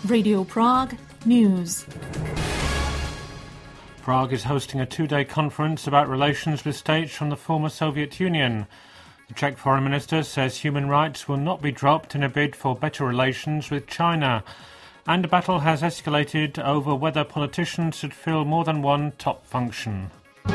Radio Prague News. Prague is hosting a two-day conference about relations with states from the former Soviet Union. The Czech Foreign Minister says human rights will not be dropped in a bid for better relations with China. And a battle has escalated over whether politicians should fill more than one top function.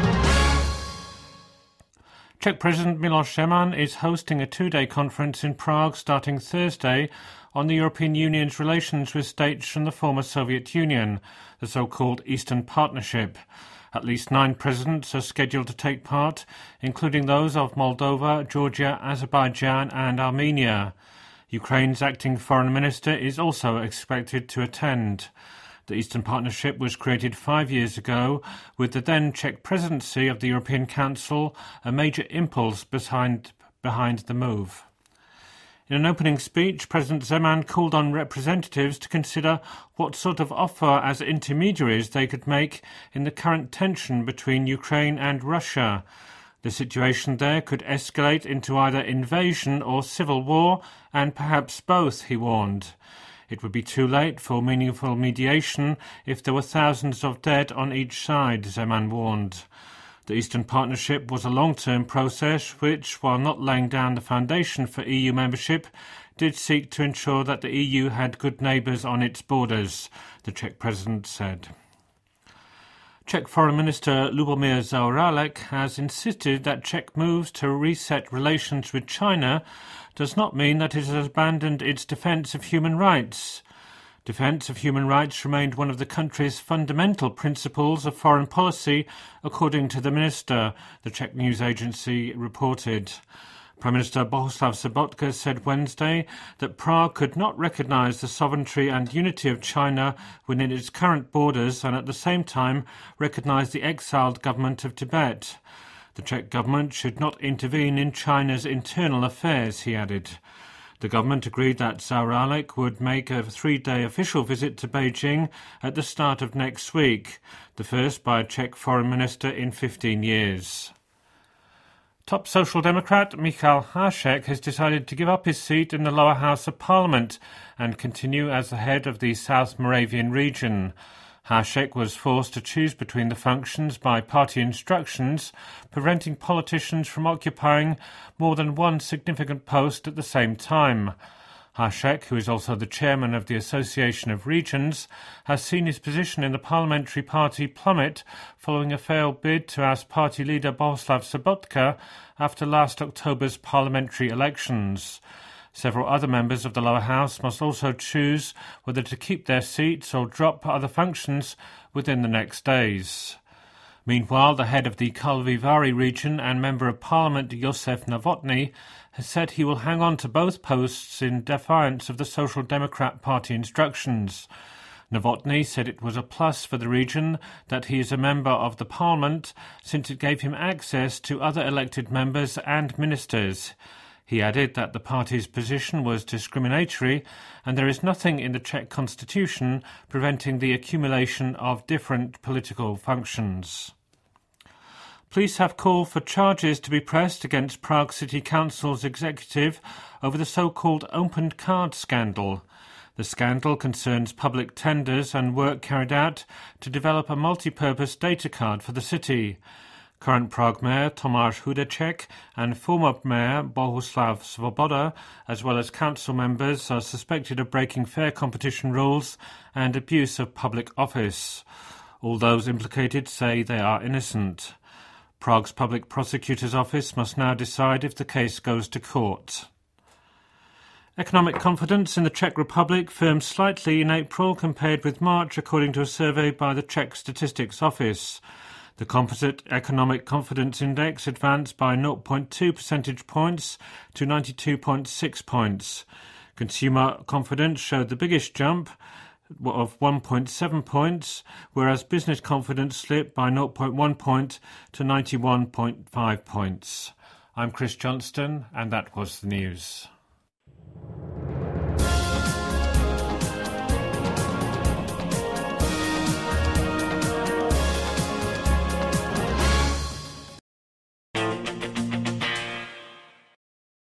Czech President Miloš Zeman is hosting a two-day conference in Prague starting Thursday on the European Union's relations with states from the former Soviet Union, the so-called Eastern Partnership. At least 9 presidents are scheduled to take part, including those of Moldova, Georgia, Azerbaijan and Armenia. Ukraine's acting foreign minister is also expected to attend. The Eastern Partnership was created 5 years ago, with the then Czech presidency of the European Council a major impulse behind the move. In an opening speech, President Zeman called on representatives to consider what sort of offer as intermediaries they could make in the current tension between Ukraine and Russia. The situation there could escalate into either invasion or civil war, and perhaps both, he warned. It would be too late for meaningful mediation if there were thousands of dead on each side, Zeman warned. The Eastern Partnership was a long-term process which, while not laying down the foundation for EU membership, did seek to ensure that the EU had good neighbours on its borders, the Czech president said. Czech Foreign Minister Lubomír Zaorálek has insisted that Czech moves to reset relations with China does not mean that it has abandoned its defence of human rights. Defence of human rights remained one of the country's fundamental principles of foreign policy, according to the minister, the Czech news agency reported. Prime Minister Bohuslav Sobotka said Wednesday that Prague could not recognise the sovereignty and unity of China within its current borders and at the same time recognise the exiled government of Tibet. The Czech government should not intervene in China's internal affairs, he added. The government agreed that Zaorálek would make a 3-day official visit to Beijing at the start of next week, the first by a Czech foreign minister in 15 years. Top Social Democrat Michal Hašek has decided to give up his seat in the lower house of Parliament and continue as the head of the South Moravian region. Hašek was forced to choose between the functions by party instructions, preventing politicians from occupying more than one significant post at the same time. Hašek, who is also the chairman of the Association of Regions, has seen his position in the parliamentary party plummet following a failed bid to oust party leader Bohuslav Sobotka after last October's parliamentary elections. Several other members of the lower house must also choose whether to keep their seats or drop other functions within the next days. Meanwhile, the head of the Karlovy Vary region and Member of Parliament Josef Novotný has said he will hang on to both posts in defiance of the Social Democrat Party instructions. Novotný said it was a plus for the region that he is a member of the Parliament, since it gave him access to other elected members and ministers. He added that the party's position was discriminatory and there is nothing in the Czech constitution preventing the accumulation of different political functions. Police have called for charges to be pressed against Prague City Council's executive over the so-called opened card scandal. The scandal concerns public tenders and work carried out to develop a multi-purpose data card for the city. Current Prague Mayor Tomáš Hudeček and former Mayor Bohuslav Svoboda, as well as council members, are suspected of breaking fair competition rules and abuse of public office. All those implicated say they are innocent. Prague's Public Prosecutor's Office must now decide if the case goes to court. Economic confidence in the Czech Republic firmed slightly in April compared with March, according to a survey by the Czech Statistics Office. The Composite Economic Confidence Index advanced by 0.2 percentage points to 92.6 points. Consumer confidence showed the biggest jump of 1.7 points, whereas business confidence slipped by 0.1 point to 91.5 points. I'm Chris Johnston, and that was the news.